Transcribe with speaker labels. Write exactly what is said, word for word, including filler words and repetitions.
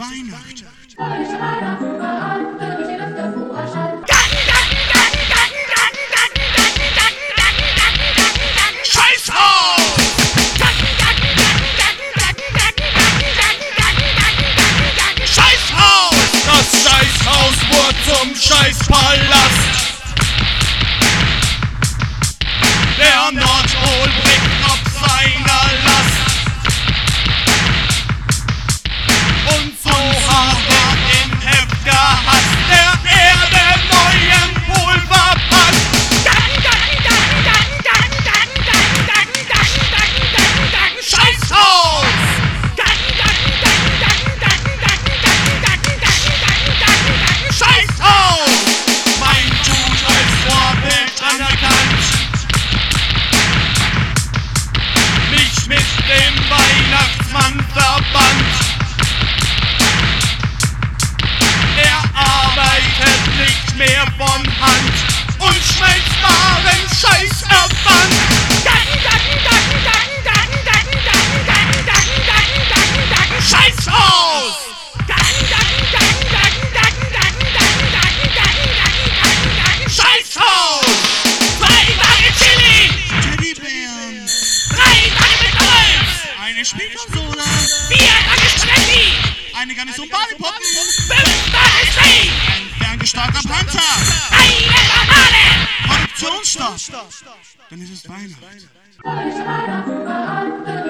Speaker 1: Weihnachten. Scheißhaus! Scheißhaus! Das Scheißhaus wurde zum Scheißpalast. Der Nordpol blickt auf seiner Last. Und so hat er im Heft gehasst, der Erde neuen Pol verpasst. Scheißhaus! Scheißhaus! Mein Dude als Vorbild anerkannt. Mich mit dem Weihnachtsmann verbannt. Er arbeitet nicht mehr von Hand und schmeißt wahren Scheiß erfand. Scheißhaus! Scheißhaus! Drei Tage Chili! Teddybären! Drei Tage McDonalds! Eine Spielkonsole! Vier Tage Spaghetti! Eine Garnison Badepoppen! Fünf Tage Steak! Ein ferngesteuerter Panther! Eine Banane! Produktionsstopp! Dann ist es Weihnachten.